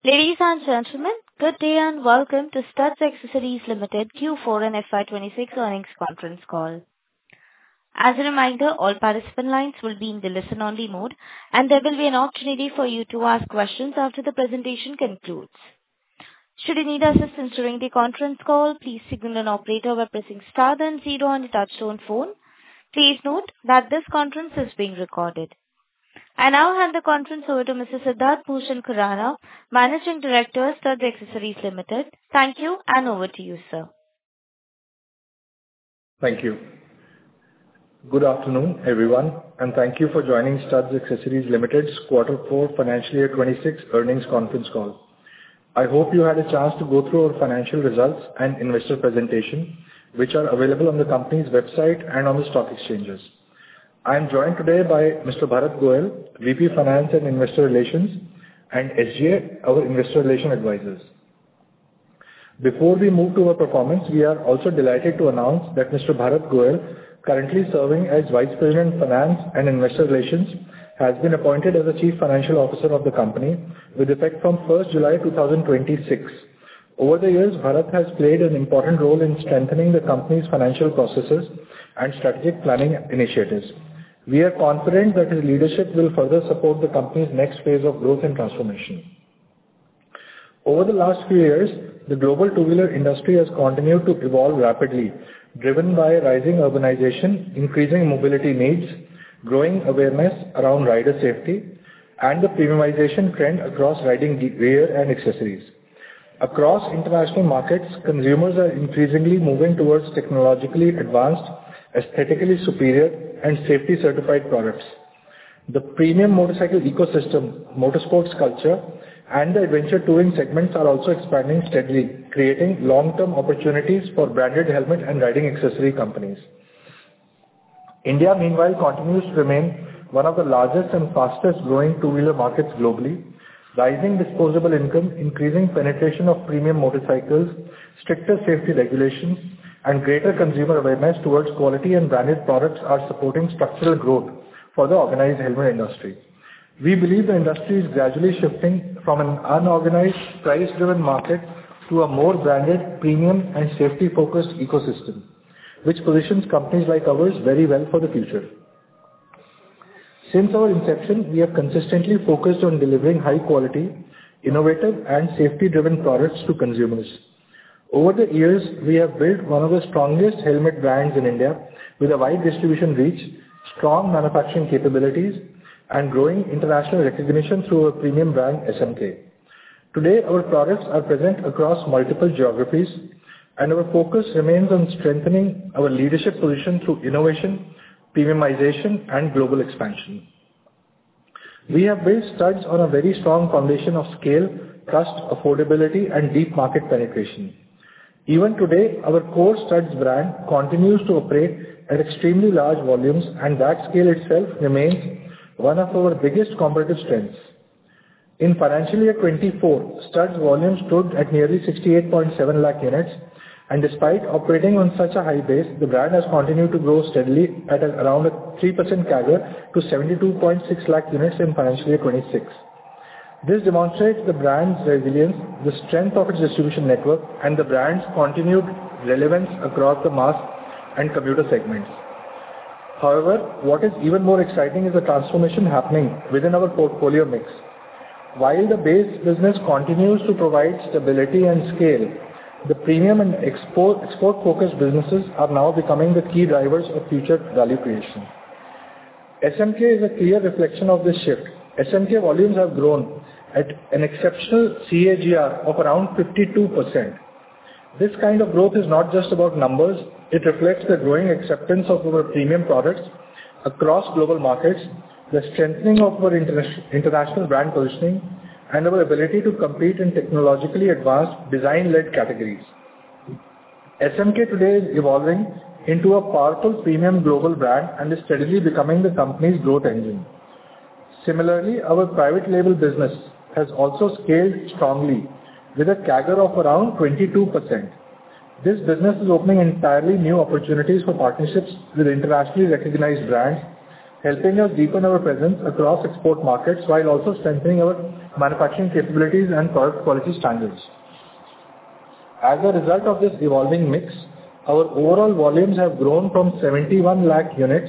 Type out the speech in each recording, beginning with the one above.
Ladies and gentlemen, good day and welcome to Studs Accessories Limited Q4 and FY26 earnings conference call. As a reminder, all participant lines will be in the listen-only mode, and there will be an opportunity for you to ask questions after the presentation concludes. Should you need assistance during the conference call, please signal an operator by pressing star then zero on your touchtone phone. Please note that this conference is being recorded. I now hand the conference over to Mr. Siddharth Bhushan Khurana, Managing Director, Studs Accessories Limited. Thank you, and over to you, sir. Thank you. Good afternoon, everyone, and thank you for joining Studs Accessories Limited's Q4 financial year 26 earnings conference call. I hope you had a chance to go through our financial results and investor presentation, which are available on the company's website and on the stock exchanges. I am joined today by Mr. Bharat Goel, VP Finance and Investor Relations, and SGA, our investor relation advisors. Before we move to our performance, we are also delighted to announce that Mr. Bharat Goel, currently serving as Vice President Finance and Investor Relations, has been appointed as the Chief Financial Officer of the company with effect from 1st July 2026. Over the years, Bharat has played an important role in strengthening the company's financial processes and strategic planning initiatives. We are confident that his leadership will further support the company's next phase of growth and transformation. Over the last few years, the global two-wheeler industry has continued to evolve rapidly, driven by rising urbanization, increasing mobility needs, growing awareness around rider safety, and the premiumization trend across riding gear and accessories. Across international markets, consumers are increasingly moving towards technologically advanced, aesthetically superior, and safety-certified products. The premium motorcycle ecosystem, motorsports culture, and the adventure touring segments are also expanding steadily, creating long-term opportunities for branded helmet and riding accessory companies. India, meanwhile, continues to remain one of the largest and fastest-growing two-wheeler markets globally. Rising disposable income, increasing penetration of premium motorcycles, stricter safety regulations, and greater consumer awareness towards quality and branded products are supporting structural growth for the organized helmet industry. We believe the industry is gradually shifting from an unorganized, price-driven market to a more branded, premium, and safety-focused ecosystem, which positions companies like ours very well for the future. Since our inception, we have consistently focused on delivering high-quality, innovative, and safety-driven products to consumers. Over the years, we have built one of the strongest helmet brands in India with a wide distribution reach, strong manufacturing capabilities, and growing international recognition through our premium brand SMK. Today, our products are present across multiple geographies, and our focus remains on strengthening our leadership position through innovation, premiumization, and global expansion. We have built Studs on a very strong foundation of scale, trust, affordability, and deep market penetration. Even today, our core Studs brand continues to operate at extremely large volumes, and that scale itself remains one of our biggest competitive strengths. In financial year 24, Studs volume stood at nearly 68.7 lakh units, and despite operating on such a high base, the brand has continued to grow steadily at around a 3% CAGR to 72.6 lakh units in financial year 26. This demonstrates the brand's resilience, the strength of its distribution network, and the brand's continued relevance across the mass and commuter segments. However, what is even more exciting is the transformation happening within our portfolio mix. While the base business continues to provide stability and scale, the premium and export-focused businesses are now becoming the key drivers of future value creation. SMK is a clear reflection of this shift. SMK volumes have grown at an exceptional CAGR of around 52%. This kind of growth is not just about numbers, it reflects the growing acceptance of our premium products across global markets, the strengthening of our international brand positioning, and our ability to compete in technologically advanced, design-led categories. SMK today is evolving into a powerful premium global brand and is steadily becoming the company's growth engine. Similarly, our private label business has also scaled strongly with a CAGR of around 22%. This business is opening entirely new opportunities for partnerships with internationally recognized brands, helping us deepen our presence across export markets while also strengthening our manufacturing capabilities, and product quality standards. As a result of this evolving mix, our overall volumes have grown from 71 lakh units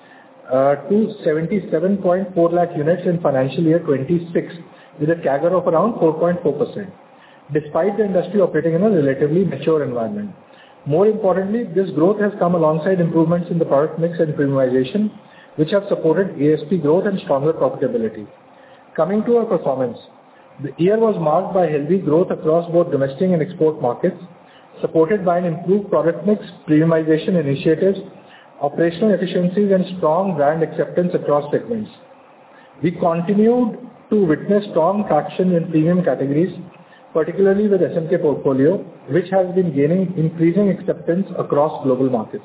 to 77.4 lakh units in financial year 26, with a CAGR of around 4.4%, despite the industry operating in a relatively mature environment. More importantly, this growth has come alongside improvements in the product mix and premiumization, which have supported ASP growth and stronger profitability. Coming to our performance, the year was marked by healthy growth across both domestic and export markets, supported by an improved product mix, premiumization initiatives, operational efficiencies, and strong brand acceptance across segments. We continued to witness strong traction in premium categories, particularly with SNK portfolio, which has been gaining increasing acceptance across global markets.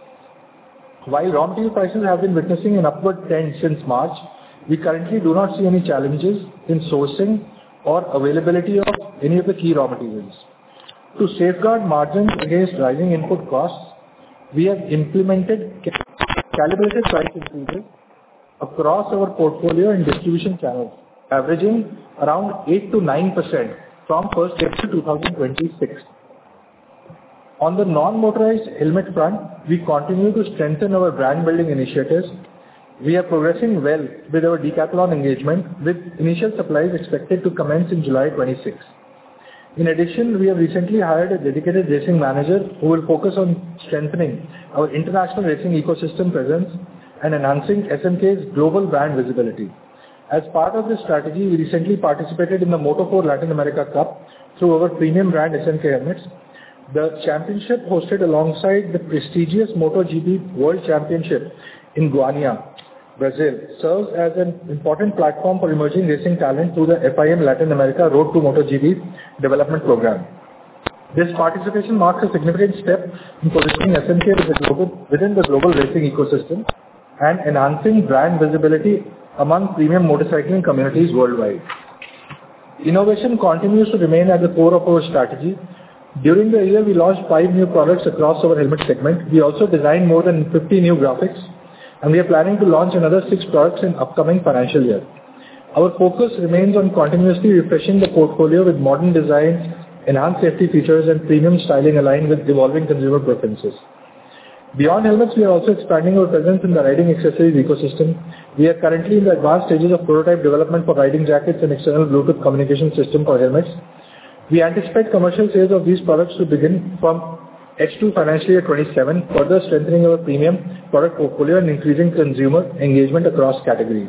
While raw material prices have been witnessing an upward trend since March, we currently do not see any challenges in sourcing or availability of any of the key raw materials. To safeguard margins against rising input costs, we have implemented calibrated price increases across our portfolio and distribution channels, averaging around 8 to 9% from 1st April 2026. On the non-motorized helmet front, we continue to strengthen our brand building initiatives. We are progressing well with our Decathlon engagement, with initial supplies expected to commence in July 26. In addition, we have recently hired a dedicated racing manager who will focus on strengthening our international racing ecosystem presence and enhancing SNK's global brand visibility. As part of this strategy, we recently participated in the Moto4 Latin America Cup through our premium brand SNK helmets. The championship, hosted alongside the prestigious MotoGP World Championship in Goiânia, Brazil, serves as an important platform for emerging racing talent through the FIM Latin America Road to MotoGP development program. This participation marks a significant step in positioning SNK within the global racing ecosystem and enhancing brand visibility among premium motorcycling communities worldwide. Innovation continues to remain at the core of our strategy. During the year, we launched 5 new products across our helmet segment. We also designed more than 50 new graphics, and we are planning to launch another 6 products in upcoming financial year. Our focus remains on continuously refreshing the portfolio with modern designs, enhanced safety features, and premium styling aligned with evolving consumer preferences. Beyond helmets, we are also expanding our presence in the riding accessories ecosystem. We are currently in the advanced stages of prototype development for riding jackets and external Bluetooth communication system for helmets. We anticipate commercial sales of these products to begin from H2 financial year 27, further strengthening our premium product portfolio and increasing consumer engagement across categories.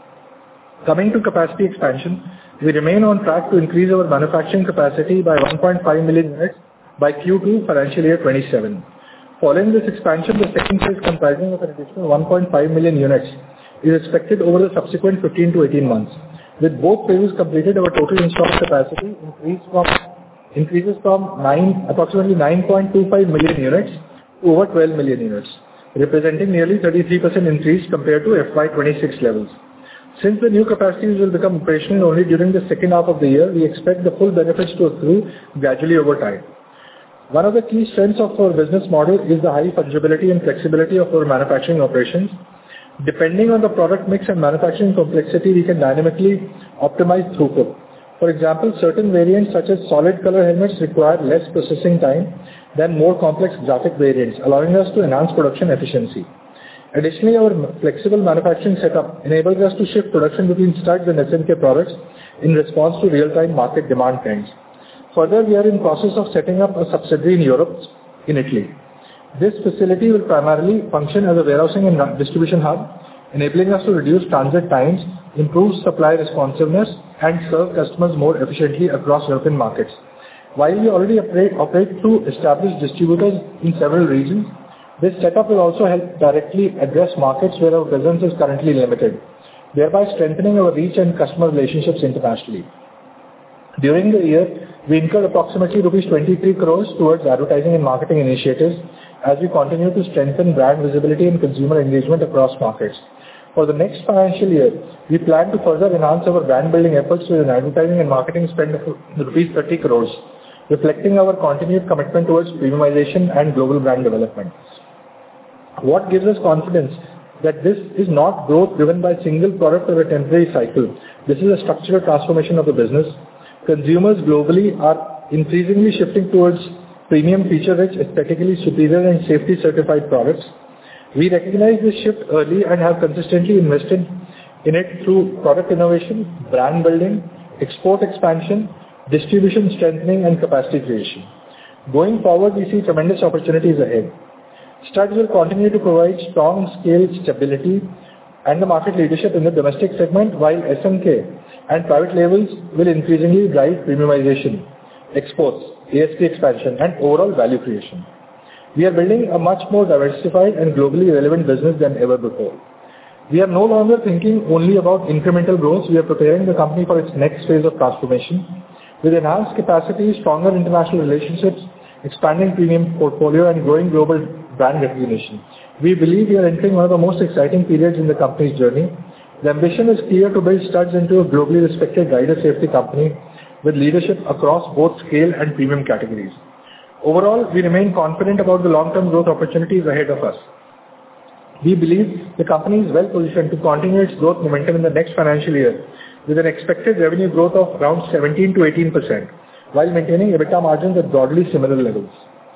Coming to capacity expansion, we remain on track to increase our manufacturing capacity by 1.5 million units by Q2 financial year 27. Following this expansion, the second phase, comprising of an additional 1.5 million units, is expected over the subsequent 15 to 18 months. With both phases completed, our total installed capacity increases from approximately 9.25 million units to over 12 million units, representing nearly 33% increase compared to FY26 levels. Since the new capacities will become operational only during the second half of the year, we expect the full benefits to accrue gradually over time. One of the key strengths of our business model is the high fungibility and flexibility of our manufacturing operations. Depending on the product mix and manufacturing complexity, we can dynamically optimize throughput. For example, certain variants such as solid color helmets require less processing time than more complex graphic variants, allowing us to enhance production efficiency. Additionally, our flexible manufacturing setup enables us to shift production between studs and SNK products in response to real-time market demand trends. Further, we are in process of setting up a subsidiary in Europe, in Italy. This facility will primarily function as a warehousing and distribution hub, enabling us to reduce transit times, improve supply responsiveness, and serve customers more efficiently across European markets. While we already operate through established distributors in several regions, this setup will also help directly address markets where our presence is currently limited, thereby strengthening our reach and customer relationships internationally. During the year, we incurred approximately rupees 23 crores towards advertising and marketing initiatives as we continue to strengthen brand visibility and consumer engagement across markets. For the next financial year, we plan to further enhance our brand building efforts with an advertising and marketing spend of rupees 30 crores, reflecting our continued commitment towards premiumization and global brand development. What gives us confidence that this is not growth driven by single product or a temporary cycle. This is a structural transformation of the business. Consumers globally are increasingly shifting towards premium feature-rich, aesthetically superior and safety-certified products. We recognize this shift early and have consistently invested in it through product innovation, brand building, export expansion, distribution strengthening, and capacity creation. Going forward, we see tremendous opportunities ahead. Studs will continue to provide strong scale stability and the market leadership in the domestic segment, while SNK and private labels will increasingly drive premiumization, exports, ASP expansion, and overall value creation. We are building a much more diversified and globally relevant business than ever before. We are no longer thinking only about incremental growth. We are preparing the company for its next phase of transformation. With enhanced capacity, stronger international relationships, expanding premium portfolio, and growing global brand recognition, we believe we are entering one of the most exciting periods in the company's journey. The ambition is clear to build Studs into a globally respected rider safety company with leadership across both scale and premium categories. Overall, we remain confident about the long-term growth opportunities ahead of us. We believe the company is well positioned to continue its growth momentum in the next financial year with an expected revenue growth of around 17 to 18%, while maintaining EBITDA margins at broadly similar levels.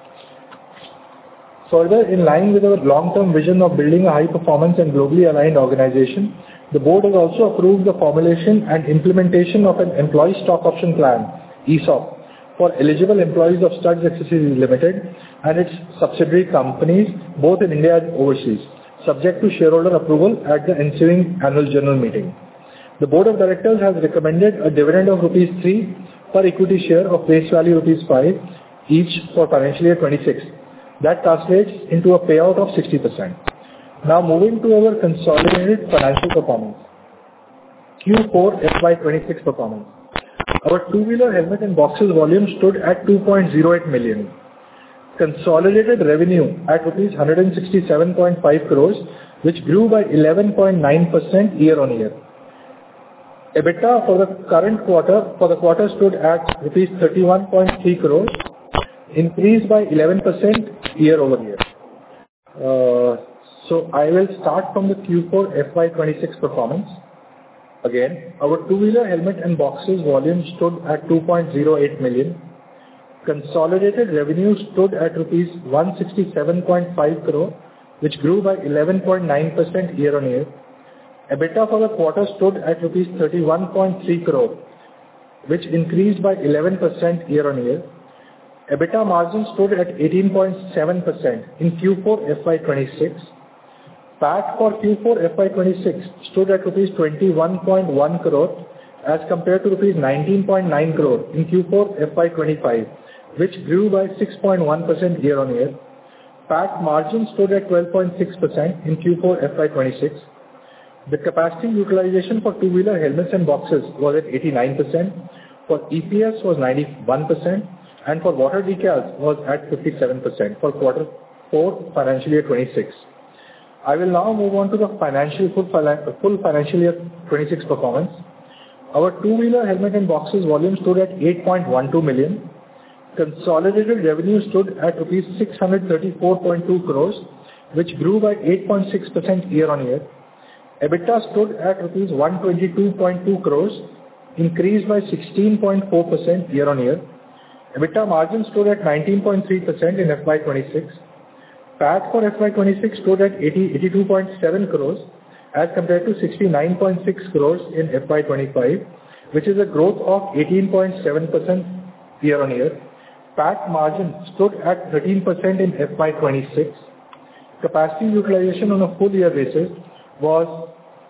Further, in line with our long-term vision of building a high-performance and globally aligned organization, the board has also approved the formulation and implementation of an employee stock option plan, ESOP, for eligible employees of Studs Accessories Limited and its subsidiary companies, both in India and overseas, subject to shareholder approval at the ensuing annual general meeting. The board of directors has recommended a dividend of rupees 3 per equity share of face value rupees 5 each for financial year 26. That translates into a payout of 60%. Now moving to our consolidated financial performance. Q4 FY26 performance. Our two-wheeler helmet and boxes volume stood at 2.08 million. Consolidated revenue at rupees 167.5 crores, which grew by 11.9% year-on-year. EBITDA for the quarter stood at rupees 31.3 crores, increased by 11% year-over-year. So I will start from the Q4 FY26 performance. Again, our two-wheeler helmet and boxes volume stood at 2.08 million. Consolidated revenue stood at rupees 167.5 crore, which grew by 11.9% year-on-year. EBITDA for the quarter stood at rupees 31.3 crore, which increased by 11% year-on-year. EBITDA margin stood at 18.7% in Q4 FY26. PAT for Q4 FY26 stood at rupees 21.1 crore as compared to rupees 19.9 crore in Q4 FY25, which grew by 6.1% year-on-year. PAT margin stood at 12.6% in Q4 FY26. The capacity utilization for two-wheeler helmets and boxes was at 89%, for EPS was 91%, and for water decals was at 57% for quarter 4 financial year 26. I will now move on to the full financial year 26 performance. Our two-wheeler helmet and boxes volume stood at 8.12 million. Consolidated revenue stood at rupees 634.2 crores, which grew by 8.6% year-on-year. EBITDA stood at rupees 122.2 crores, increased by 16.4% year-on-year. EBITDA margin stood at 19.3% in FY26. PAT for FY26 stood at 82.7 crores as compared to 69.6 crores in FY25, which is a growth of 18.7% year-on-year. PAT margin stood at 13% in FY26. Capacity utilization on a full year basis was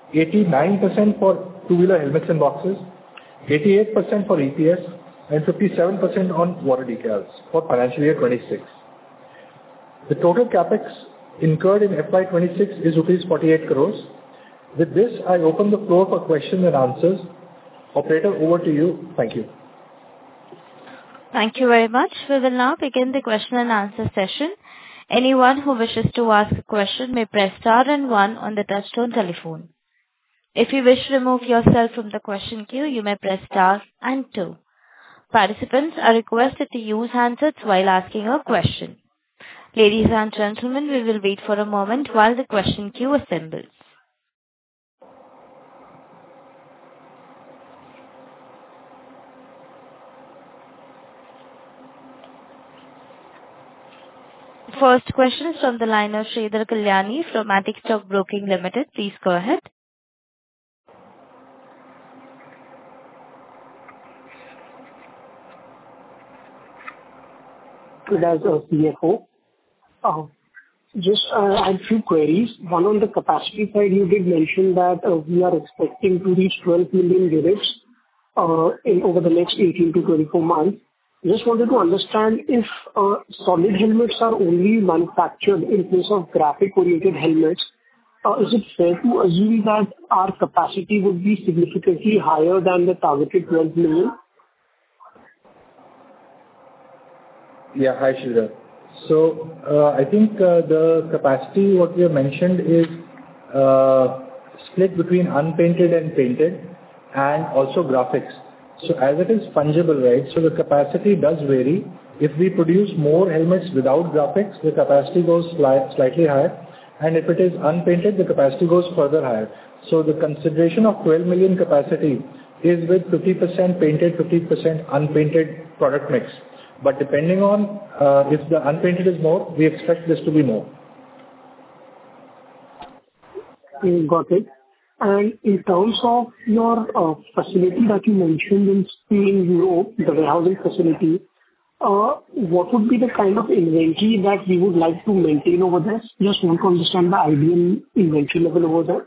89% for two-wheeler helmets and boxes, 88% for EPS, and 57% on water decals for financial year 26. The total capex incurred in FY26 is rupees 48 crores. With this, I open the floor for questions and answers. Operator, over to you. Thank you. Thank you very much. We will now begin the question and answer session. Anyone who wishes to ask a question may press star and 1 on the touchtone telephone. If you wish to remove yourself from the question queue, you may press star and 2. Participants are requested to use handsets while asking a question. Ladies and gentlemen, we will wait for a moment while the question queue assembles. First question is from the line of Sridhar Kalyani from Antique Stock Broking Limited. Please go ahead. As a CFO, I had few queries. One, on the capacity side, you did mention that we are expecting to reach 12 million units over the next 18 to 24 months. Just wanted to understand if solid helmets are only manufactured in place of graphic-oriented helmets. Is it fair to assume that our capacity would be significantly higher than the targeted 12 million? Yeah. Hi, Sridhar. So, I think the capacity, what we have mentioned, is split between unpainted and painted, and also graphics. So as it is fungible, right, so the capacity does vary. If we produce more helmets without graphics, the capacity goes slightly higher, and if it is unpainted, the capacity goes further higher. So the consideration of 12 million capacity is with 50% painted, 50% unpainted product mix. But depending on if the unpainted is more, we expect this to be more. Got it. And in terms of your facility that you mentioned in Spain, Europe, the warehousing facility, what would be the kind of inventory that we would like to maintain over there? Just want to understand the ideal inventory level over there.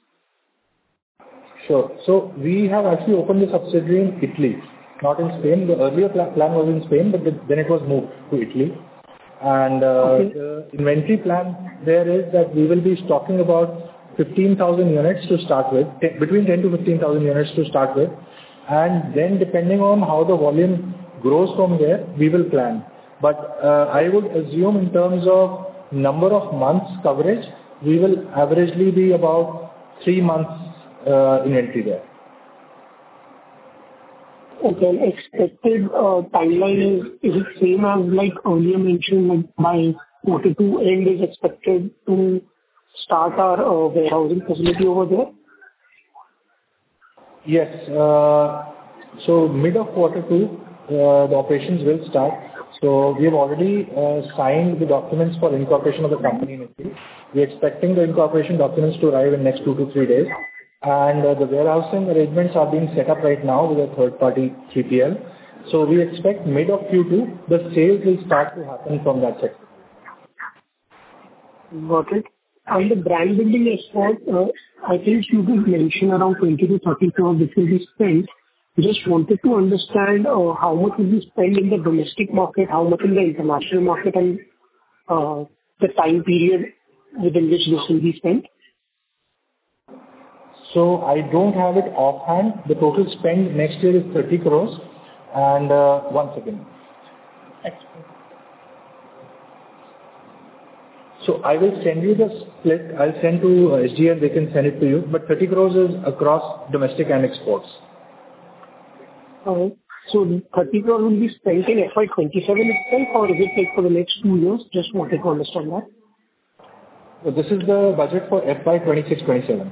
Sure. So we have actually opened the subsidiary in Italy, not in Spain. The earlier plan was in Spain, but then it was moved to Italy. And the inventory plan there is that we will be stocking about 15,000 units to start with, between 10 to 15,000 units to start with. And then depending on how the volume grows from there, we will plan. But I would assume in terms of number of months coverage, we will averagely be about 3 months inventory there. Okay. Expected timeline is it same as like earlier mentioned, like by Q2 end is expected to start our warehousing facility over there? Yes. So mid of Q2, the operations will start. So we have already signed the documents for incorporation of the company in Italy. We are expecting the incorporation documents to arrive in next 2 to 3 days. And the warehousing arrangements are being set up right now with a third-party 3PL. So we expect mid of Q2, the sales will start to happen from that sector. Got it. And the brand building effort, I think you did mention around 20 to 30 crores which will be spent. Just wanted to understand how much will be spent in the domestic market, how much in the international market, and the time period within which this will be spent. So I don't have it offhand. The total spend next year is 30 crores. And one second. So I will send you the split. I'll send to SG and they can send it to you. But 30 crores is across domestic and exports. So 30 crores will be spent in FY27 itself, or is it like for the next 2 years? Just wanted to understand that. So this is the budget for FY26-27.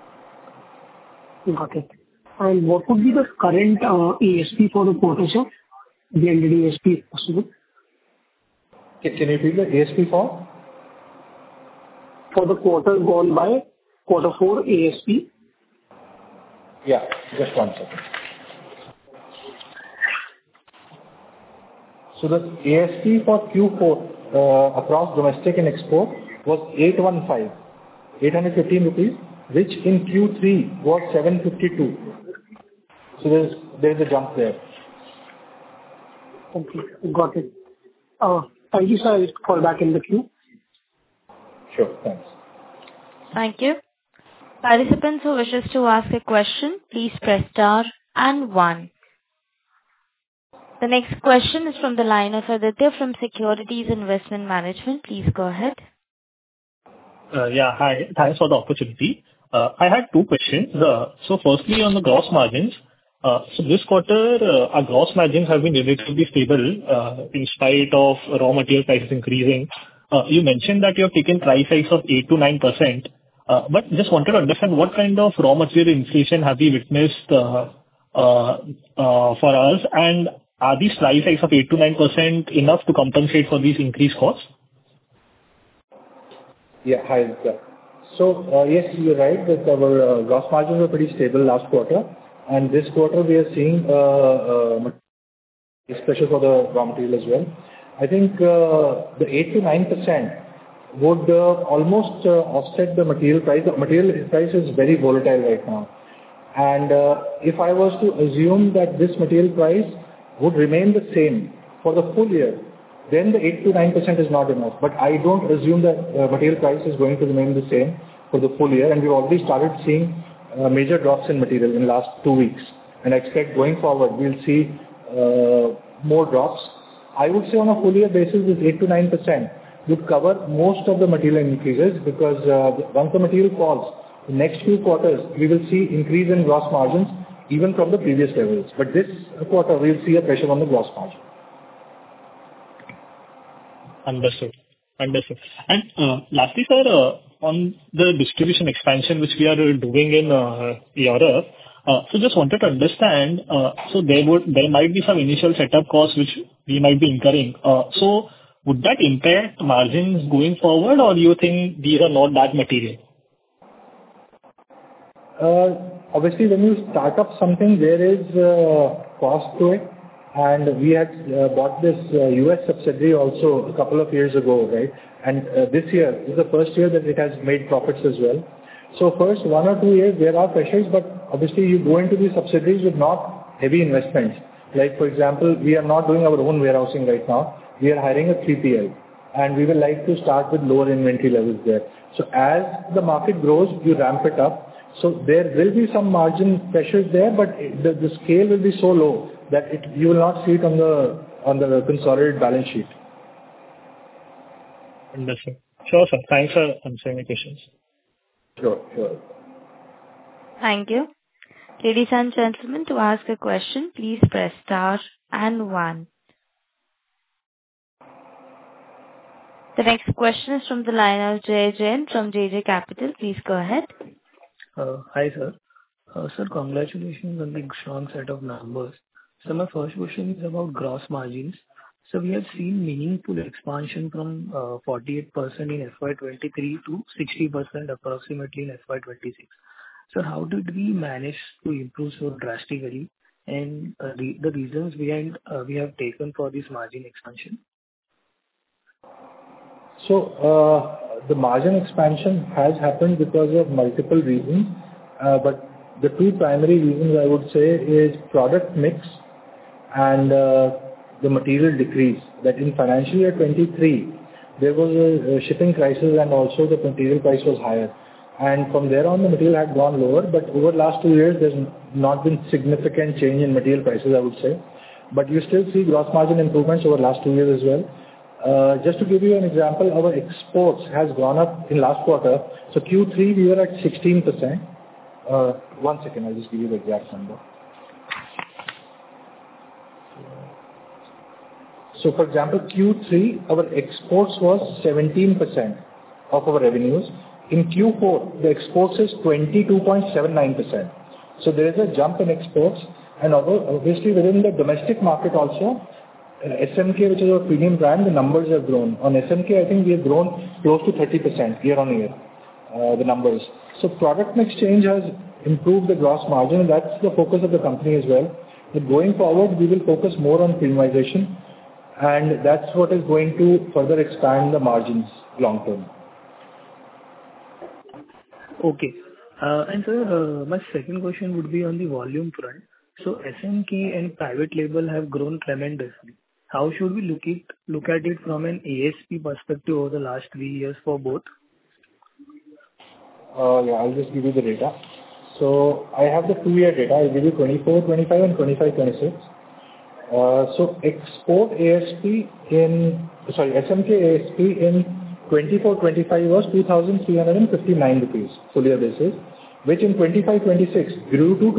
Got it. And what would be the current ASP for the quarter, sir? The ended ASP if possible. Can you repeat the ASP for? For the quarter gone by, Q4 ASP. Yeah, just one second. So the ASP for Q4 across domestic and export was 815 rupees, which in Q3 was 752. So there's a jump there. Okay, got it. Thank you, sir. I'll call back in the queue. Sure, thanks. Thank you. Participants who wishes to ask a question, please press star and 1. The next question is from the line of Aditya from Securities Investment Management. Please go ahead. Yeah, hi. Thanks for the opportunity. I had 2 questions. So firstly, on the gross margins. So this quarter, our gross margins have been relatively stable in spite of raw material prices increasing. you mentioned that you have taken price hikes of 8 to 9%, but just wanted to understand what kind of raw material inflation have you witnessed for us, and are these price hikes of 8 to 9% enough to compensate for these increased costs? Yeah. Hi, Aditya. So, yes, you're right that our gross margins were pretty stable last quarter, and this quarter we are seeing especially for the raw material as well. I think the 8 to 9% would almost offset the material price. The material price is very volatile right now. And if I was to assume that this material price would remain the same for the full year, then the 8 to 9% is not enough. But I don't assume that material price is going to remain the same for the full year, and we've already started seeing major drops in material in the last 2 weeks. And I expect going forward we'll see more drops. I would say on a full year basis, this 8 to 9% would cover most of the material increases, because once the material falls, the next few quarters we will see increase in gross margins even from the previous levels. But this quarter we'll see a pressure on the gross margin. Understood. Understood. And lastly, sir, on the distribution expansion which we are doing in Europe, so just wanted to understand, so there might be some initial setup costs which we might be incurring. So would that impact margins going forward, or do you think these are not that material? Obviously, when you start up something, there is cost to it, and we had bought this US subsidiary also a couple of years ago, right? And this year is the first year that it has made profits as well. So first 1 or 2 years there are pressures, but obviously you go into these subsidiaries with not heavy investments. Like for example, we are not doing our own warehousing right now. We are hiring a 3PL, and we will like to start with lower inventory levels there. So as the market grows, you ramp it up. So there will be some margin pressures there, but the scale will be so low that you will not see it on the consolidated balance sheet. Understood. Sure, sir. Thanks for answering my questions. Sure, sure. Thank you. Ladies and gentlemen, to ask a question, please press star and 1. The next question is from the line of Jay Jain from JJ Capital. Please go ahead. Hi, sir. Sir, congratulations on the strong set of numbers. So my first question is about gross margins. So we have seen meaningful expansion from 48% in FY23 to 60% approximately in FY26. So how did we manage to improve so drastically, and the reasons behind we have taken for this margin expansion? So the margin expansion has happened because of multiple reasons, but the two primary reasons I would say is product mix and the material decrease. That in financial year 23 there was a shipping crisis, and also the material price was higher, and from there on the material had gone lower. But over the last 2 years there's not been significant change in material prices, I would say, but you still see gross margin improvements over the last 2 years as well. Just to give you an example, our exports has gone up in last quarter. So Q3 we were at 16%. 1 second, I'll just give you the exact number. So for example, Q3 our exports was 17% of our revenues. In Q4 the exports is 22.79%. So there is a jump in exports, and obviously within the domestic market also, SMK, which is our premium brand, the numbers have grown. On SMK, I think we have grown close to 30% year on year, the numbers. So product mix change has improved the gross margin, and that's the focus of the company as well. But going forward, we will focus more on premiumization, and that's what is going to further expand the margins long term. Okay. And sir, my second question would be on the volume front. So SMK and private label have grown tremendously. How should we look at it from an ASP perspective over the last 3 years for both? Yeah, I'll just give you the data. So I have the 2-year data. I'll give you 24-25 and 25-26. So SMK ASP in 24-25 was 2,359 rupees full year basis, which in 25-26 grew to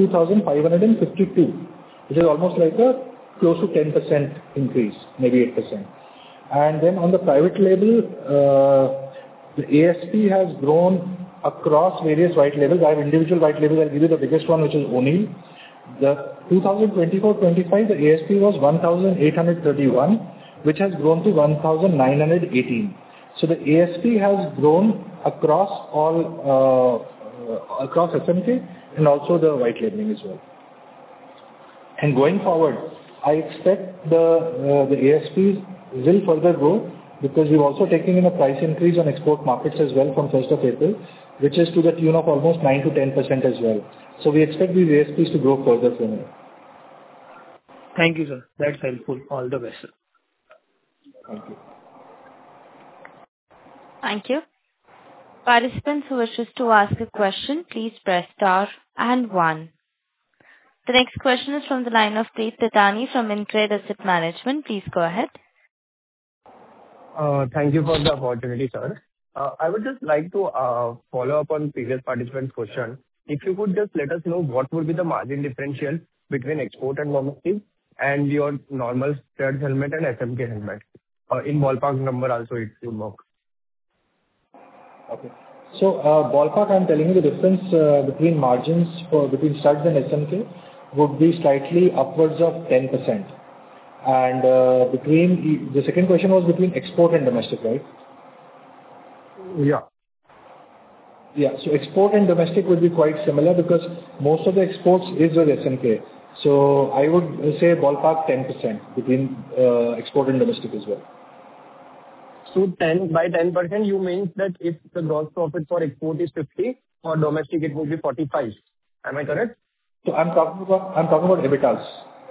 2,552, which is almost like a close to 10% increase, maybe 8%. And then on the private label, the ASP has grown across various white labels. I have individual white labels. I'll give you the biggest one, which is O'Neill. The 2024-25, the ASP was 1,831, which has grown to 1,918. So the ASP has grown across all, across SMK and also the white labeling as well. And going forward, I expect the ASPs will further grow because we're also taking in a price increase on export markets as well from 1st of April, which is to the tune of almost 9 to 10% as well. So we expect these ASPs to grow further from here. Thank you, sir. That's helpful. All the best, sir. Thank you. Thank you. Participants who wishes to ask a question, please press star and 1. The next question is from the line of Preet Titani from InCred Asset Management. Please go ahead. Thank you for the opportunity, sir. I would just like to follow up on previous participant's question. If you could just let us know what would be the margin differential between export and domestic and your normal studs helmet and SMK helmet. In ballpark number also it will work. Okay. So ballpark, I'm telling you the difference between margins between studs and SMK would be slightly upwards of 10%. And between the second question was between export and domestic, right? Yeah. Yeah. So export and domestic would be quite similar because most of the exports is with SMK. So I would say ballpark 10% between export and domestic as well. So 10% you mean that if the gross profit for export is 50, for domestic it would be 45. Am I correct? So I'm talking about EBITDAs.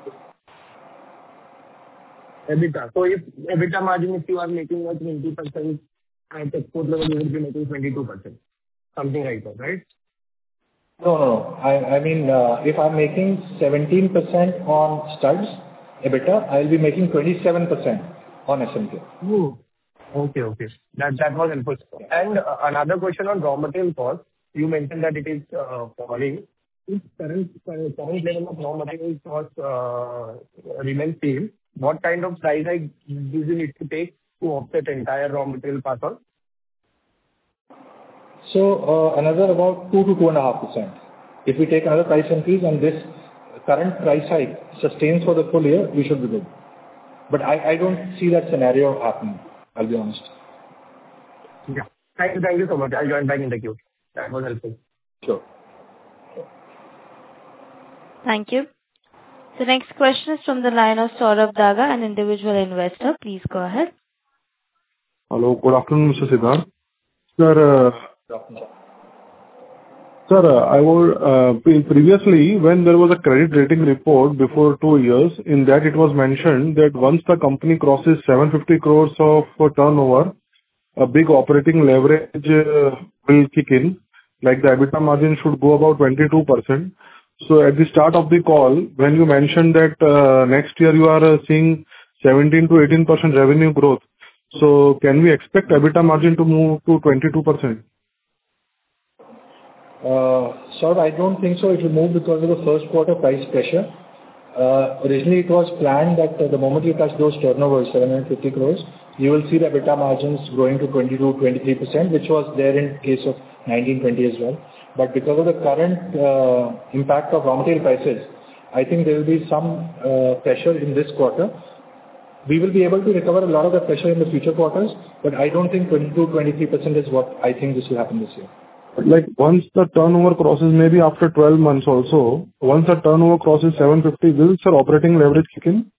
EBITDA. So if EBITDA margin, if you are making like 20% at export level, you will be making 22%. Something like that, right? No. I mean, if I'm making 17% on studs EBITDA, I'll be making 27% on SMK. Okay. That was helpful. And another question on raw material cost. You mentioned that it is falling. If current level of raw material cost remains same, what kind of price hike do you need to take to offset entire raw material pass on? So another about 2 to 2.5%. If we take another price increase and this current price hike sustains for the full year, we should be good. But I don't see that scenario happening, I'll be honest. Yeah. Thank you so much. I'll join back in the queue. That was helpful. Sure. Thank you. The next question is from the line of Saurabh Daga, an individual investor. Please go ahead. Hello. Good afternoon, Mr. Siddharth. Sir, I would previously, when there was a credit rating report before 2 years, in that it was mentioned that once the company crosses 750 crores of turnover, a big operating leverage will kick in, like the EBITDA margin should go about 22%. So at the start of the call, when you mentioned that next year you are seeing 17 to 18% revenue growth, so can we expect EBITDA margin to move to 22%? Sir, I don't think so. It will move because of the first quarter price pressure. Originally, it was planned that the moment you touch those turnovers, 750 crores, you will see the EBITDA margins growing to 22-23%, which was there in case of 19-20 as well. But because of the current impact of raw material prices, I think there will be some pressure in this quarter. We will be able to recover a lot of the pressure in the future quarters, but I don't think 22-23% is what I think this will happen this year. Like once the turnover crosses, maybe after 12 months also, once the turnover crosses 750, will sir operating leverage kick in?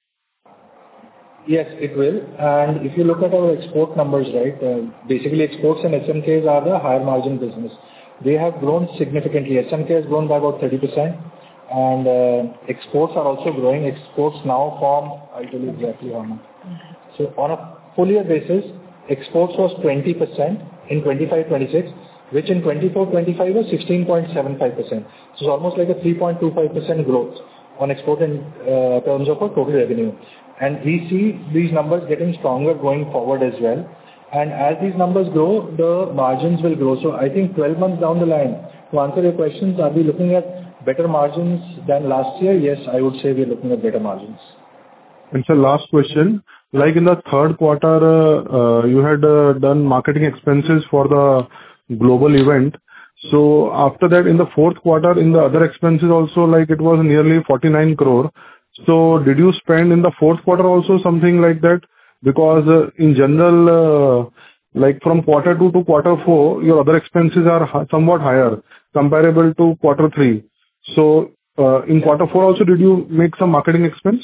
Yes, it will. And if you look at our export numbers, right, basically exports and SMKs are the higher margin business. They have grown significantly. SMK has grown by about 30%, and exports are also growing. Exports now form, I'll tell you exactly how much. So on a full year basis, exports was 20% in 25-26, which in 24-25 was 16.75%. So it's almost like a 3.25% growth on export in terms of our total revenue. And we see these numbers getting stronger going forward as well. And as these numbers grow, the margins will grow. So I think 12 months down the line, to answer your questions, are we looking at better margins than last year? Yes, I would say we're looking at better margins. And sir, last question. Like in the third quarter, you had done marketing expenses for the global event. So after that, in the fourth quarter, in the other expenses also, like it was nearly 49 crore. So did you spend in the fourth quarter also something like that? Because in general, like from quarter two to quarter four, your other expenses are somewhat higher comparable to quarter three. So in quarter four also, did you make some marketing expense?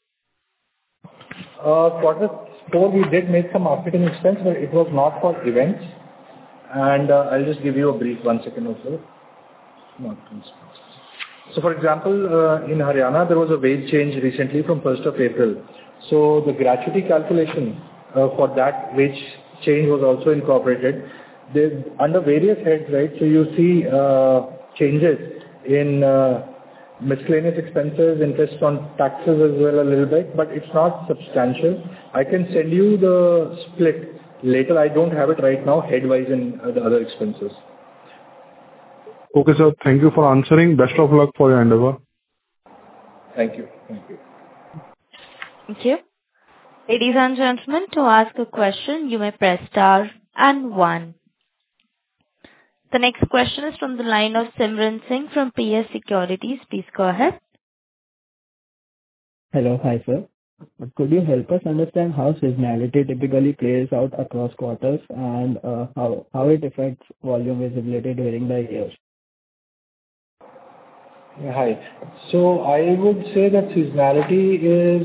Quarter four, we did make some marketing expense, but it was not for events. And I'll just give you a brief 1 second or so. Marketing expenses. So for example, in Haryana, there was a wage change recently from 1st of April. So the gratuity calculation for that wage change was also incorporated. Under various heads, right? So you see changes in miscellaneous expenses, interest on taxes as well a little bit, but it's not substantial. I can send you the split later. I don't have it right now, head-wise in the other expenses. Okay, sir. Thank you for answering. Best of luck for your endeavor. Thank you. Thank you. Thank you. Ladies and gentlemen, to ask a question, you may press star and 1. The next question is from the line of Simran Singh from PS Securities. Please go ahead. Hello. Hi, sir. Could you help us understand how seasonality typically plays out across quarters and how it affects volume visibility during the year? Yeah, hi. So I would say that seasonality is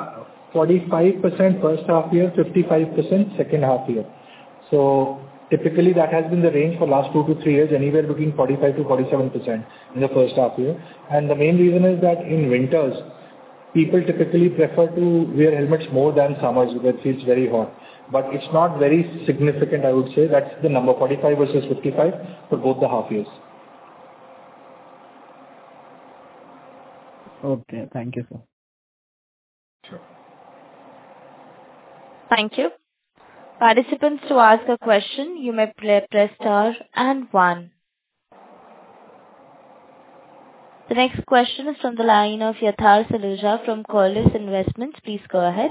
45% first half year, 55% second half year. So typically that has been the range for last 2 to 3 years, anywhere between 45 to 47% in the first half year. And the main reason is that in winters, people typically prefer to wear helmets more than summers because it feels very hot. But it's not very significant, I would say. That's the number, 45 versus 55 for both the half years. Okay. Thank you, sir. Sure. Thank you. Participants, to ask a question, you may press star and 1. The next question is from the line of Yathar Saluja from Corliss Investments. Please go ahead.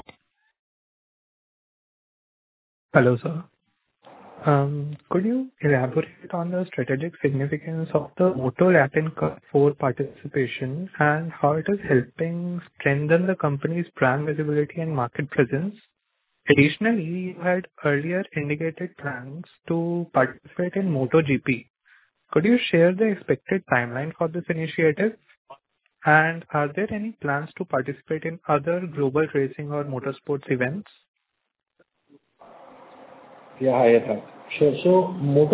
Hello, sir. Could you elaborate on the strategic significance of the Moto Latin Cup 4 participation and how it is helping strengthen the company's brand visibility and market presence? Additionally, you had earlier indicated plans to participate in MotoGP. Could you share the expected timeline for this initiative? And are there any plans to participate in other global racing or motorsports events? Yeah, hi, Yathar. Sure. So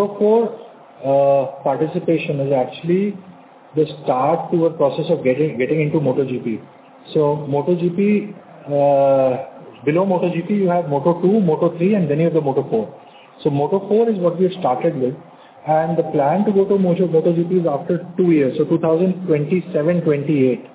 Moto4 participation is actually the start to a process of getting into MotoGP. So MotoGP, below MotoGP, you have Moto2, Moto3, and then you have the Moto4. So Moto4 is what we have started with. And the plan to go to MotoGP is after 2 years, so 2027-28.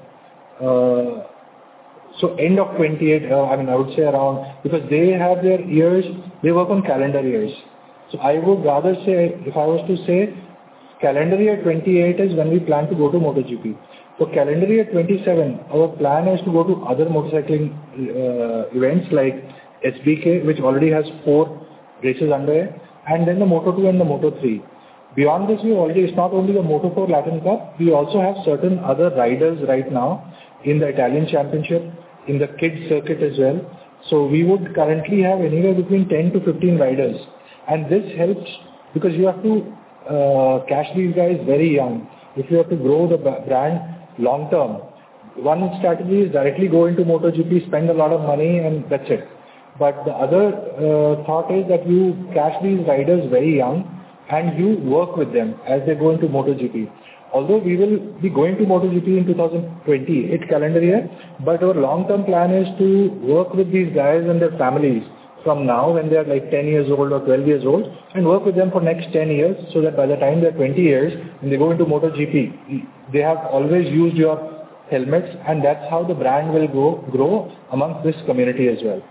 So end of 28, I would say around, because they have their years, they work on calendar years. So I would rather say, if I was to say, calendar year 28 is when we plan to go to MotoGP. For calendar year 27, our plan is to go to other motorcycling events like SBK, which already has 4 races underway, and then the Moto2 and the Moto3. Beyond this, it's not only the Moto4 Latin Cup, we also have certain other riders right now in the Italian Championship, in the kids circuit as well. So we would currently have anywhere between 10 to 15 riders. And this helps because you have to catch these guys very young. If you have to grow the brand long term, one strategy is directly go into MotoGP, spend a lot of money, and that's it. But the other thought is that you catch these riders very young and you work with them as they go into MotoGP. Although we will be going to MotoGP in 2028 calendar year, but our long-term plan is to work with these guys and their families from now when they are like 10 years old or 12 years old and work with them for next 10 years so that by the time they're 20 years and they go into MotoGP, they have always used your helmets, and that's how the brand will grow amongst this community as well.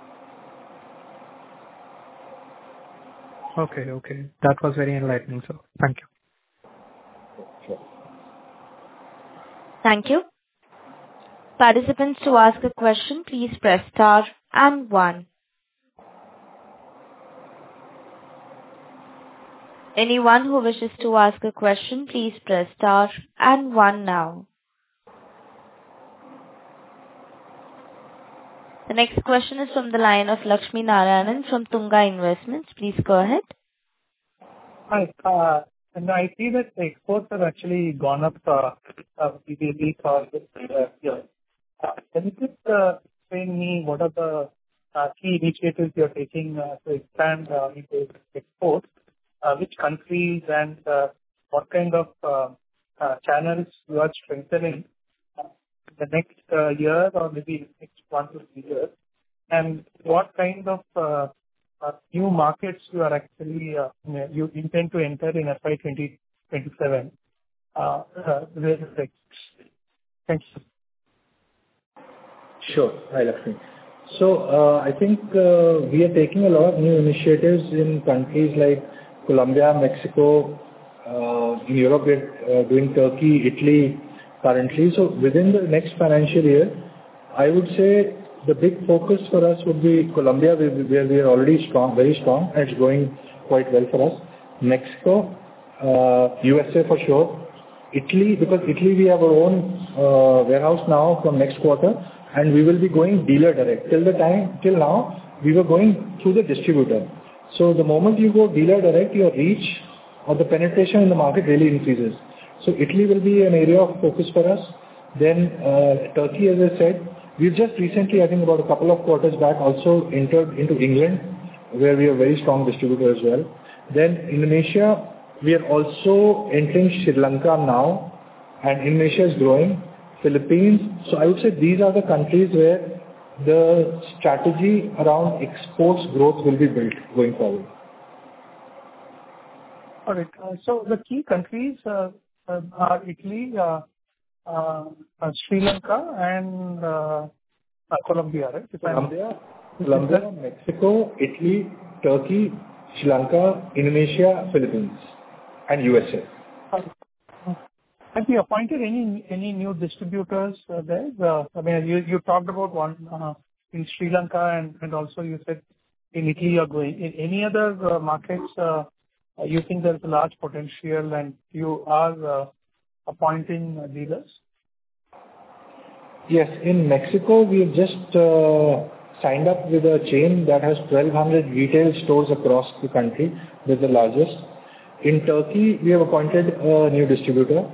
Okay. That was very enlightening, sir. Thank you. Thank you. Participants, to ask a question, please press star and one. Anyone who wishes to ask a question, please press star and one now. The next question is from the line of Lakshmi Narayanan from Tunga Investments. Please go ahead. Hi. And I see that the exports have actually gone up previously for this year. Can you please explain me what are the key initiatives you're taking to expand into exports? Which countries and what kind of channels you are strengthening in the next year or maybe next 1 to 3 years? And what kind of new markets you are actually you intend to enter in FY 2027? Thank you. Sure. Hi, Lakshmi. So I think we are taking a lot of new initiatives in countries like Colombia, Mexico. In Europe, we're doing Turkey, Italy currently. So within the next financial year, I would say the big focus for us would be Colombia, where we are already strong, very strong, and it's going quite well for us. Mexico, USA for sure. Italy, because Italy we have our own warehouse now from next quarter, and we will be going dealer direct. Till now, we were going through the distributor. So the moment you go dealer direct, your reach or the penetration in the market really increases. So Italy will be an area of focus for us. Then Turkey, as I said, we've just recently, I think about a couple of quarters back, also entered into England, where we are a very strong distributor as well. Then Indonesia, we are also entering Sri Lanka now, and Indonesia is growing. Philippines. So I would say these are the countries where the strategy around exports growth will be built going forward. All right. So the key countries are Italy, Sri Lanka, and Colombia, right? Colombia, Mexico, Italy, Turkey, Sri Lanka, Indonesia, Philippines, and USA. Have you appointed any new distributors there? I mean, you talked about one in Sri Lanka, and also you said in Italy you are going. In any other markets, you think there is a large potential and you are appointing dealers? Yes. In Mexico, we have just signed up with a chain that has 1,200 retail stores across the country, with the largest. In Turkey, we have appointed a new distributor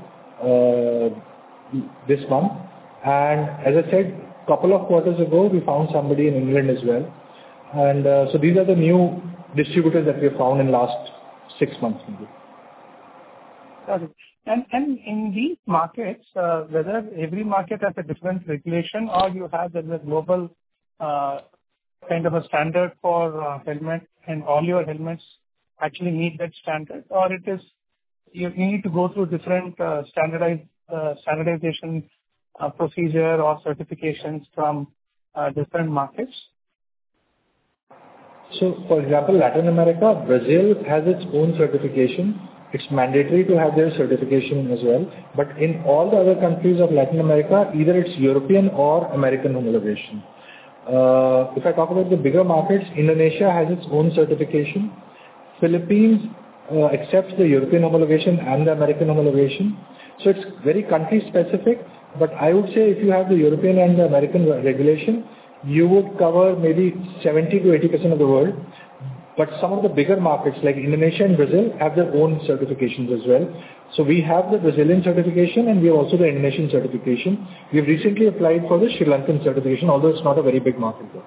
this month. And as I said, a couple of quarters ago, we found somebody in England as well. And so these are the new distributors that we have found in last 6 months. Got it. And in these markets, whether every market has a different regulation or you have the global kind of a standard for helmet and all your helmets actually meet that standard, or it is you need to go through different standardization procedure or certifications from different markets? So, for example, Latin America, Brazil has its own certification. It's mandatory to have their certification as well. But in all the other countries of Latin America, either it's European or American homologation. If I talk about the bigger markets, Indonesia has its own certification. Philippines accepts the European homologation and the American homologation. So it's very country specific. But I would say if you have the European and the American regulation, you would cover maybe 70 to 80% of the world. But some of the bigger markets like Indonesia and Brazil have their own certifications as well. So we have the Brazilian certification and we have also the Indonesian certification. We have recently applied for the Sri Lankan certification, although it's not a very big market there.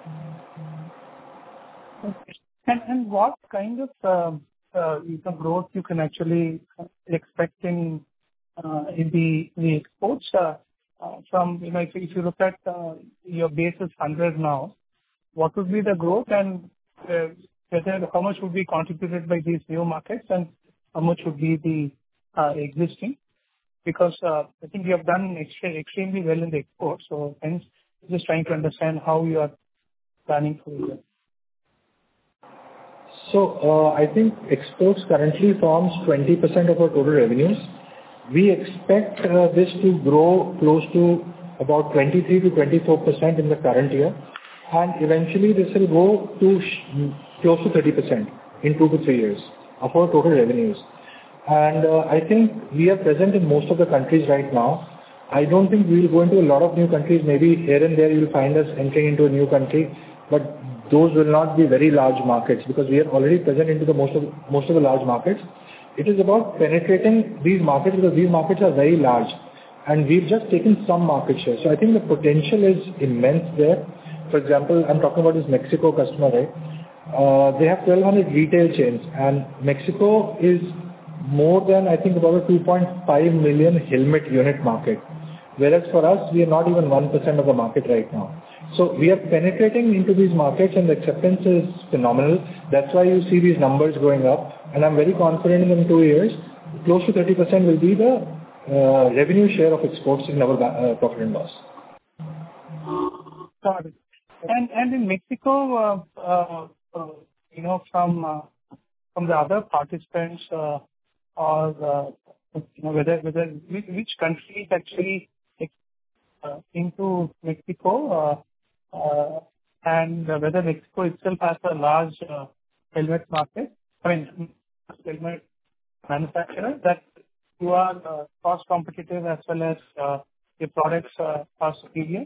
Okay. And what kind of growth you can actually expect in the exports from, if you look at your base is 100 now, what would be the growth and how much would be contributed by these new markets and how much would be the existing? Because I think you have done extremely well in the export, so hence just trying to understand how you are planning for it. So I think exports currently forms 20% of our total revenues. We expect this to grow close to about 23 to 24% in the current year, and eventually this will go to close to 30% in 2 to 3 years of our total revenues. And I think we are present in most of the countries right now. I don't think we will go into a lot of new countries. Maybe here and there you will find us entering into a new country, but those will not be very large markets because we are already present into the most of the large markets. It is about penetrating these markets because these markets are very large and we've just taken some market share. So I think the potential is immense there. For example, I'm talking about this Mexico customer, right? They have 1,200 retail chains and Mexico is more than, I think, about a 2.5 million helmet unit market. Whereas for us, we are not even 1% of the market right now. So we are penetrating into these markets and the acceptance is phenomenal. That's why you see these numbers going up. And I'm very confident in 2 years, close to 30% will be the revenue share of exports in our profit and loss. Got it. And in Mexico, from the other participants, or which countries actually into Mexico, and whether Mexico itself has a large helmet market, helmet manufacturer, that you are cost competitive as well as your products are superior?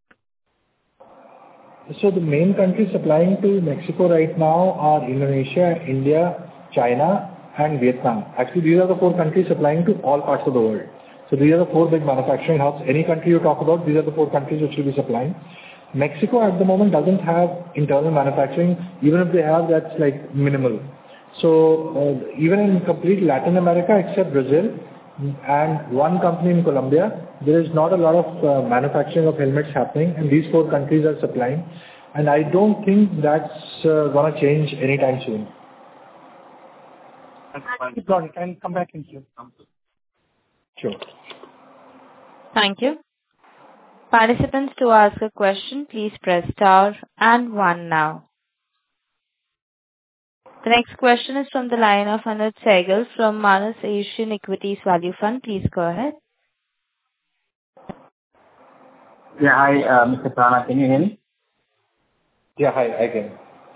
So the main countries supplying to Mexico right now are Indonesia, India, China, and Vietnam. Actually, these are the 4 countries supplying to all parts of the world. So these are the 4 big manufacturing hubs. Any country you talk about, these are the 4 countries which will be supplying. Mexico at the moment doesn't have internal manufacturing. Even if they have, that's like minimal. So even in complete Latin America except Brazil and one company in Colombia, there is not a lot of manufacturing of helmets happening, and these 4 countries are supplying. And I don't think that's going to change anytime soon. Got it. I'll come back in here. Sure. Thank you. Participants, to ask a question, please press star and 1 now. The next question is from the line of Anuj Sehgal from Manas Asian Equities Value Fund. Please go ahead. Yeah, hi, Mr. Prana, can you hear me? Yeah, hi, I can.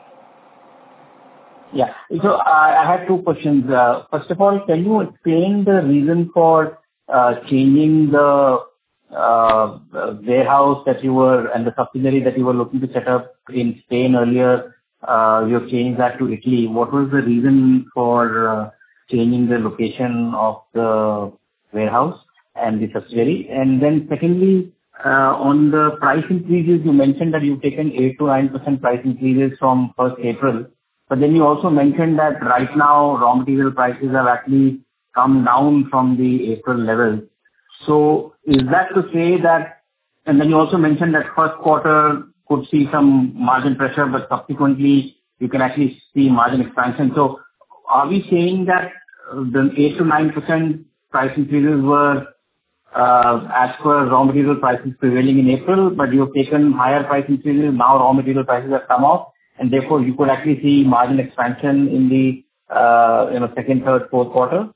Yeah, so I have 2 questions. First of all, can you explain the reason for changing the warehouse that you were and the subsidiary that you were looking to set up in Spain earlier? You have changed that to Italy. What was the reason for changing the location of the warehouse and the subsidiary? And then secondly, on the price increases, you mentioned that you've taken 8 to 9% price increases from 1st April. But then you also mentioned that right now raw material prices have actually come down from the April level. So is that to say that, and then you also mentioned that first quarter could see some margin pressure, but subsequently you can actually see margin expansion. So are we saying that the 8 to 9% price increases were as per raw material prices prevailing in April, but you have taken higher price increases, now raw material prices have come off, and therefore you could actually see margin expansion in the second, third, fourth quarter?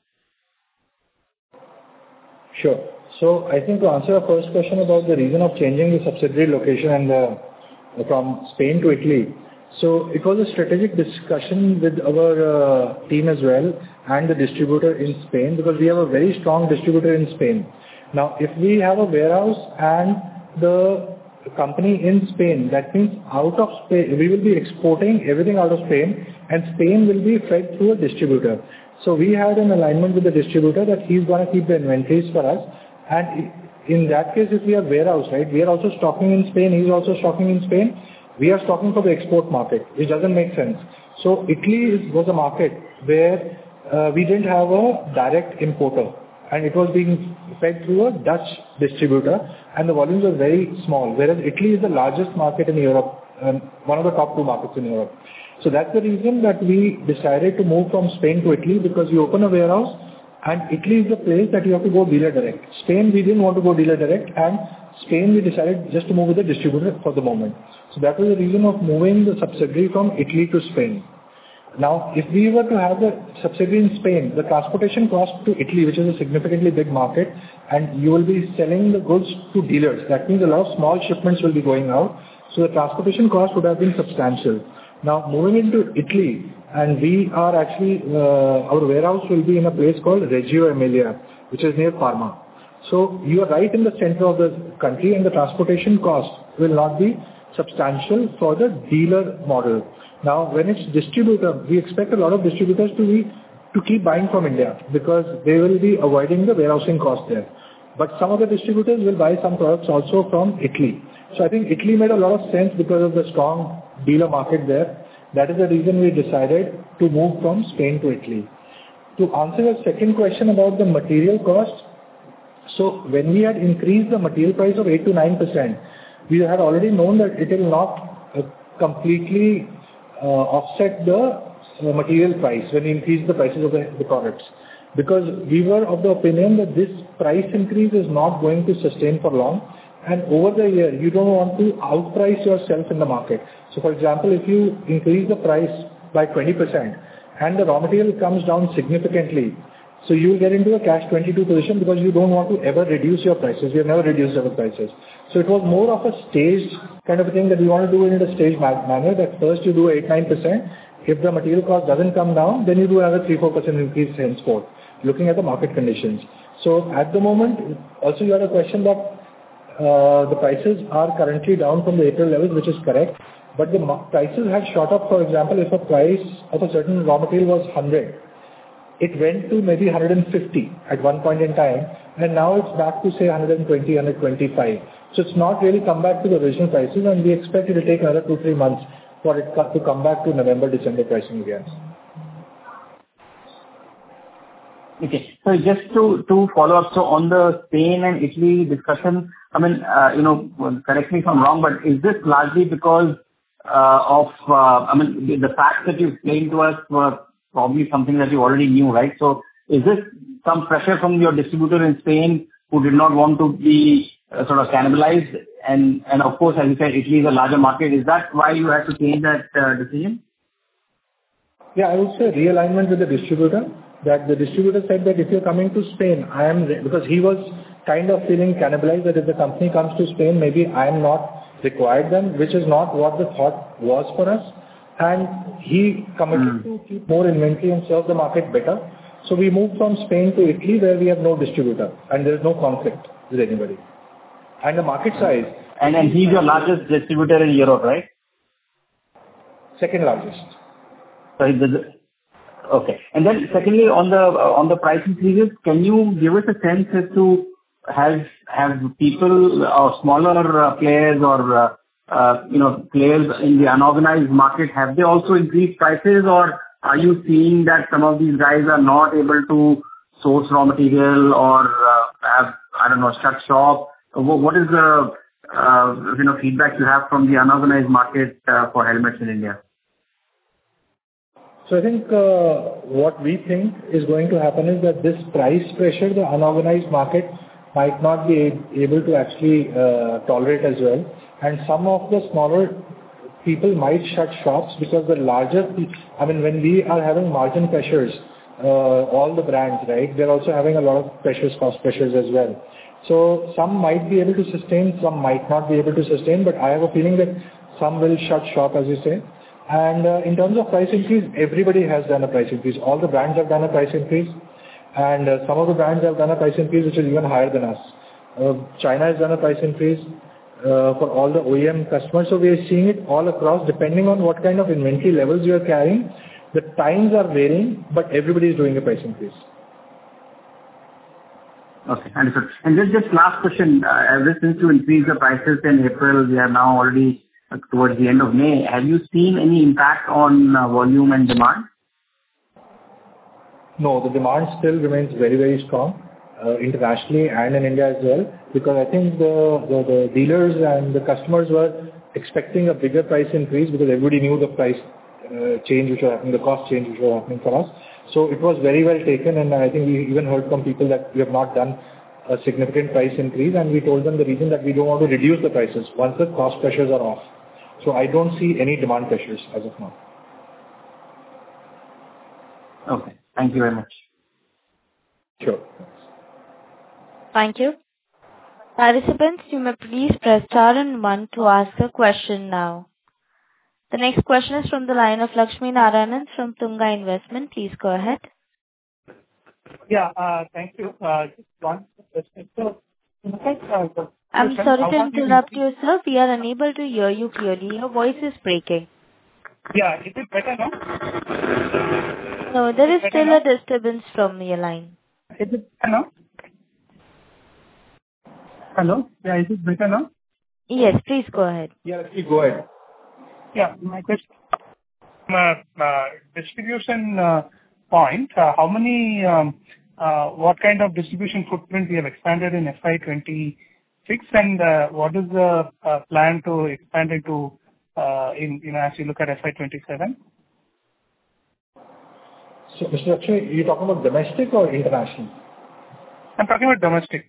Sure. So I think to answer your first question about the reason of changing the subsidiary location and from Spain to Italy. So it was a strategic discussion with our team as well and the distributor in Spain, because we have a very strong distributor in Spain. Now, if we have a warehouse and the company in Spain, that means out of Spain, we will be exporting everything out of Spain, and Spain will be fed through a distributor. So we had an alignment with the distributor that he's going to keep the inventories for us. And in that case, if we have warehouse, right, we are also stocking in Spain, he's also stocking in Spain, we are stocking for the export market, which doesn't make sense. So Italy was a market where we didn't have a direct importer, and it was being fed through a Dutch distributor, and the volumes are very small, whereas Italy is the largest market in Europe, one of the top 2 markets in Europe. So that's the reason that we decided to move from Spain to Italy, because you open a warehouse and Italy is the place that you have to go dealer direct. Spain, we didn't want to go dealer direct, and Spain we decided just to move with the distributor for the moment. So that was the reason of moving the subsidiary from Italy to Spain. Now, if we were to have a subsidiary in Spain, the transportation cost to Italy, which is a significantly big market, and you will be selling the goods to dealers. That means a lot of small shipments will be going out, so the transportation cost would have been substantial. Now, moving into Italy, and we are actually, our warehouse will be in a place called Reggio Emilia, which is near Parma. So you are right in the center of the country, and the transportation cost will not be substantial for the dealer model. Now, when it's distributor, we expect a lot of distributors to keep buying from India because they will be avoiding the warehousing cost there. But some of the distributors will buy some products also from Italy. So I think Italy made a lot of sense because of the strong dealer market there. That is the reason we decided to move from Spain to Italy. To answer your second question about the material cost, so when we had increased the material price of 8 to 9%, we had already known that it will not completely offset the material price when we increase the prices of the products. Because we were of the opinion that this price increase is not going to sustain for long, and over the year you don't want to outprice yourself in the market. So for example, if you increase the price by 20% and the raw material comes down significantly, so you will get into a catch-22 position because you don't want to ever reduce your prices. We have never reduced our prices. So it was more of a staged kind of a thing that we want to do in a staged manner, that first you do 8-9%. If the material cost doesn't come down, then you do another 3-4% increase henceforth, looking at the market conditions. So at the moment, also you had a question that the prices are currently down from the April levels, which is correct. But the prices had shot up. For example, if a price of a certain raw material was 100, it went to maybe 150 at one point in time, and now it's back to say 120, 125. So it's not really come back to the original prices, and we expect it will take another 2-3 months for it to come back to November, December pricing again. Okay. So just to follow up, so on the Spain and Italy discussion, I mean, correct me if I'm wrong, but is this largely because the facts that you explained to us were probably something that you already knew, right? So is this some pressure from your distributor in Spain who did not want to be sort of cannibalized? And of course, as you said, Italy is a larger market. Is that why you had to change that decision? Yeah, I would say realignment with the distributor. That the distributor said that if you're coming to Spain, because he was kind of feeling cannibalized, that if the company comes to Spain, maybe I am not required then, which is not what the thought was for us. And he committed to keep more inventory and serve the market better. So we moved from Spain to Italy, where we have no distributor and there is no conflict with anybody. And the market size. And he's your largest distributor in Europe, right? Second largest. Sorry, okay. And then secondly, on the price increases, can you give us a sense as to have people or smaller players or players in the unorganized market, have they also increased prices, or are you seeing that some of these guys are not able to source raw material or have, shut shop? What is the feedback you have from the unorganized market for helmets in India? So I think what we think is going to happen is that this price pressure, the unorganized market might not be able to actually tolerate as well. And some of the smaller people might shut shops because the larger, when we are having margin pressures, all the brands, right, they're also having a lot of pressures, cost pressures as well. So some might be able to sustain, some might not be able to sustain, but I have a feeling that some will shut shop, as you say. And in terms of price increase, everybody has done a price increase. All the brands have done a price increase, and some of the brands have done a price increase which is even higher than us. China has done a price increase for all the OEM customers. So we are seeing it all across, depending on what kind of inventory levels you are carrying. The times are varying, but everybody is doing a price increase. Okay, understood. And just last question, ever since you increased the prices in April, we are now already towards the end of May. Have you seen any impact on volume and demand? No, the demand still remains very, very strong internationally and in India as well, because I think the dealers and the customers were expecting a bigger price increase because everybody knew the price change which was happening, the cost change which was happening for us. So it was very well taken, and I think we even heard from people that we have not done a significant price increase, and we told them the reason that we don't want to reduce the prices once the cost pressures are off. So I don't see any demand pressures as of now. Okay. Thank you very much. Sure. Thank you. Participants, you may please press star and one to ask a question now. The next question is from the line of Lakshmi Narayanan from Tunga Investment. Please go ahead. Yeah, thank you. Just one question. So, in fact, I'm sorry to interrupt you, sir. We are unable to hear you clearly. Your voice is breaking. Yeah, is it better now? No, there is still a disturbance from your line. Is it better now? Hello? Yeah, is it better now? Yes, please go ahead. Yeah, please go ahead. Yeah, my question, distribution point, how many, what kind of distribution footprint we have expanded in FY 26, and what is the plan to expand into, as you look at FY 27? So, Mr. Lakshmi, are you talking about domestic or international? I'm talking about domestic.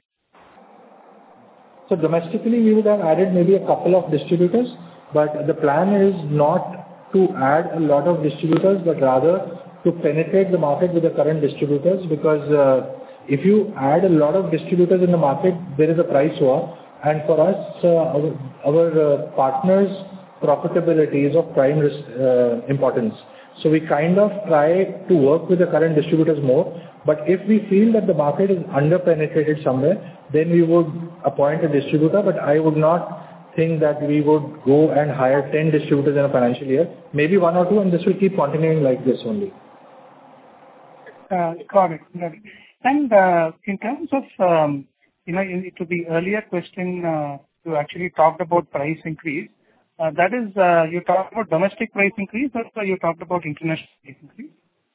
So domestically, we would have added maybe a couple of distributors, but the plan is not to add a lot of distributors, but rather to penetrate the market with the current distributors, because if you add a lot of distributors in the market, there is a price war. And for us, our partners' profitability is of prime importance. So we kind of try to work with the current distributors more. But if we feel that the market is under-penetrated somewhere, then we would appoint a distributor. But I would not think that we would go and hire 10 distributors in a financial year. Maybe 1 or 2, and this will keep continuing like this only. Got it. And in terms of, to the earlier question, you actually talked about price increase. That is, you talked about domestic price increase, or you talked about international price increase?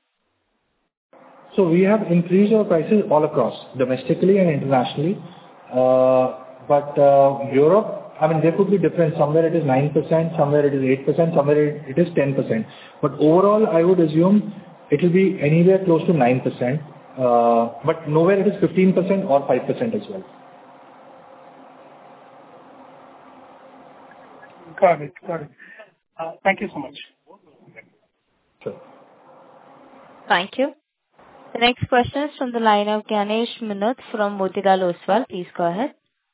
So we have increased our prices all across, domestically and internationally. But Europe, I mean, there could be difference. Somewhere it is 9%, somewhere it is 8%, somewhere it is 10%. But overall, I would assume it will be anywhere close to 9%. But nowhere it is 15% or 5% as well. Got it. Thank you so much. Sure. Thank you. The next question is from the line of Ganesh Minoth from Motilal Oswal. Please go ahead.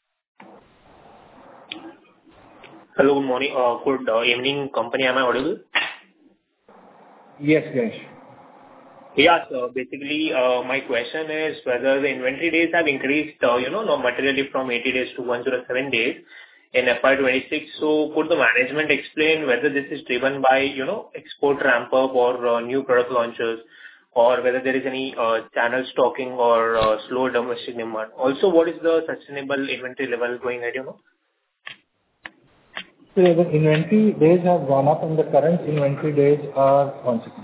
Hello, good morning. Good evening, company. Am I audible? Yes, Ganesh. Yeah, so basically, my question is whether the inventory days have increased, materially from 80 days to 107 days in FY 26. So could the management explain whether this is driven by, export ramp up or new product launches, or whether there is any channel stocking or slow domestic demand? Also, what is the sustainable inventory level going at, So the inventory days have gone up, and the current inventory days are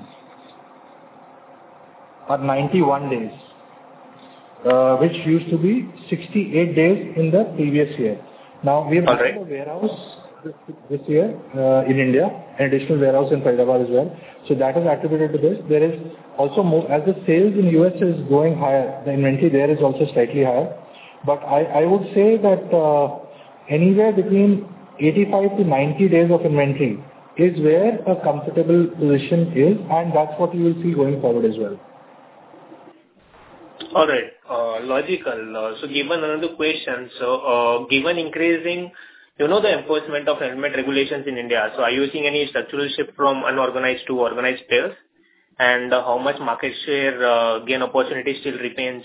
91 days, which used to be 68 days in the previous year. Now we have added a warehouse this year in India, an additional warehouse in Faridabad as well. So that is attributed to this. There is also more, as the sales in US is going higher, the inventory there is also slightly higher. But I would say that anywhere between 85 to 90 days of inventory is where a comfortable position is, and that's what you will see going forward as well. All right. Logical. So given another question, so given increasing, the enforcement of helmet regulations in India, so are you seeing any structural shift from unorganized to organized players? And how much market share gain opportunity still remains?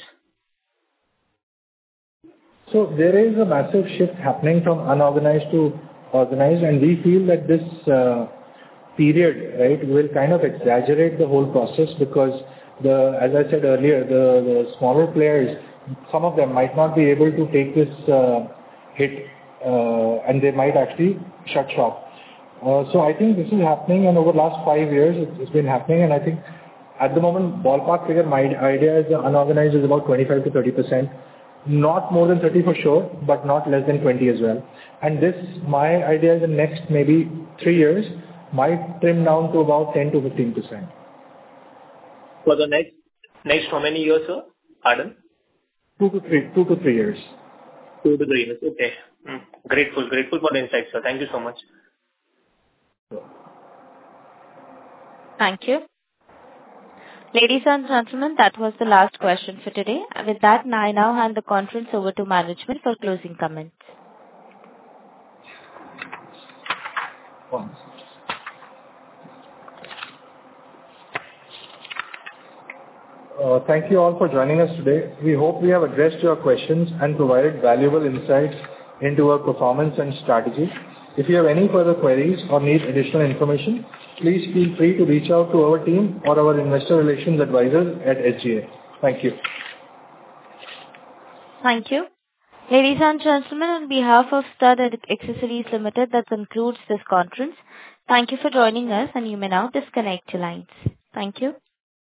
So there is a massive shift happening from unorganized to organized, and we feel that this period, right, will kind of exaggerate the whole process, because as I said earlier, the smaller players, some of them might not be able to take this hit, and they might actually shut shop. So I think this is happening, and over the last 5 years, it's been happening, and I think at the moment, ballpark figure, my idea is the unorganized is about 25 to 30%. Not more than 30 for sure, but not less than 20 as well. And this, my idea is the next maybe 3 years, might trim down to about 10 to 15%. For the next how many years, sir? Pardon? 2 to 3 years. 2 to 3 years. Okay. Grateful for the insight, sir. Thank you so much. Thank you. Ladies and gentlemen, that was the last question for today. With that, I now hand the conference over to management for closing comments. Thank you all for joining us today. We hope we have addressed your questions and provided valuable insights into our performance and strategy. If you have any further queries or need additional information, please feel free to reach out to our team or our investor relations advisors at SGA. Thank you. Thank you. Ladies and gentlemen, on behalf of Stud Accessories Limited, that concludes this conference. Thank you for joining us, and you may now disconnect your lines. Thank you.